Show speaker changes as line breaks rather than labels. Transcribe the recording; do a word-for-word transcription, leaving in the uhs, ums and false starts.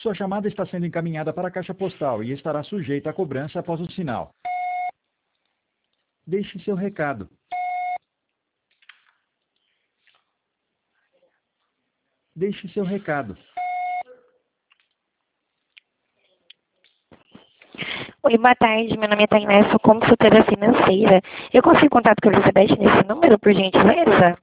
Sua chamada está sendo encaminhada para a caixa postal e estará sujeita a cobrança após o sinal. Deixe seu recado. Deixe seu recado.
Oi, boa tarde. Meu nome é Tainá, sou consultora financeira. Eu consigo contato com a Elizabeth nesse número, por gentileza?